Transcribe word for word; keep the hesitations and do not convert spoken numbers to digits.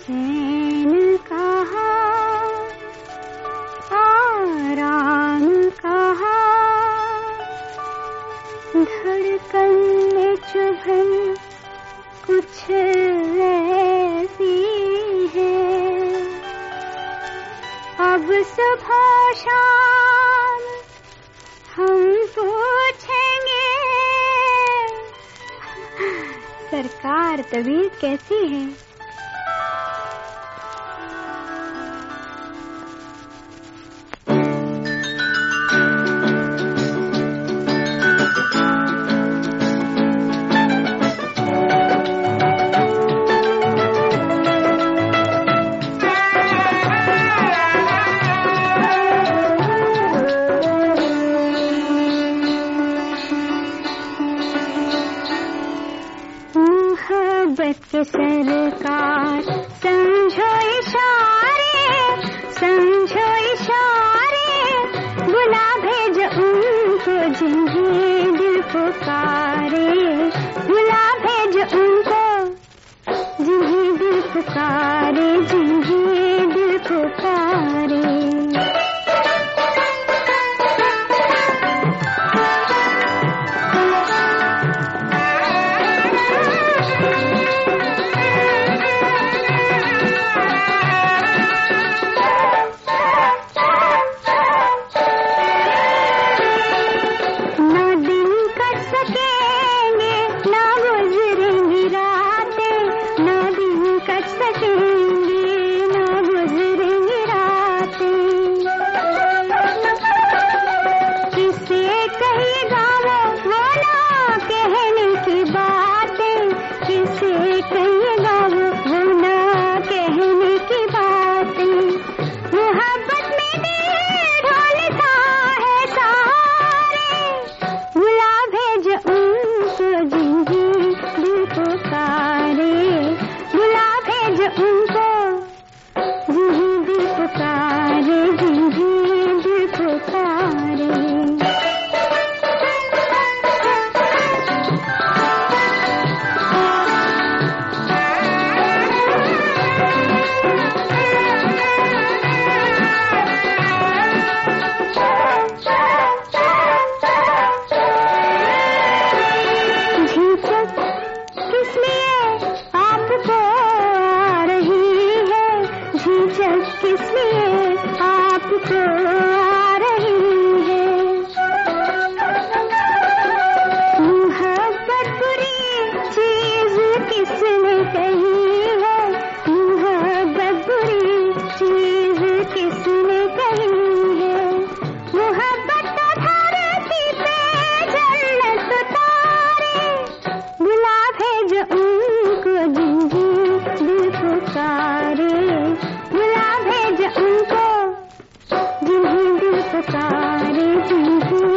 चैन कहाँ, आराम कहाँ, धड़कन में चुभन कुछ ऐसी है। अब सुबह शाम हम पूछेंगे, सरकार तबीयत कैसी है। मोहब्बत के सरकार समझो इशारे, समझो इशारे, बुला भेज उनको जिन्हें दिल पुकारे, बुला भेज उनको जिन्हें दिल पुकारे, जिन्हें दिल पुकारे। किसलिए आपको आ रही है मोहब्बत बुरी चीज किसने कही है, मोहब्बत बुरी चीज किसने कही है। मोहब्बत तो धरती पे जन्नत तारे, बुला भेज उनको जिन्हें दिल पुकारे, बुला भेज उनको जिन्हें दिल पुकारे, जिन्हें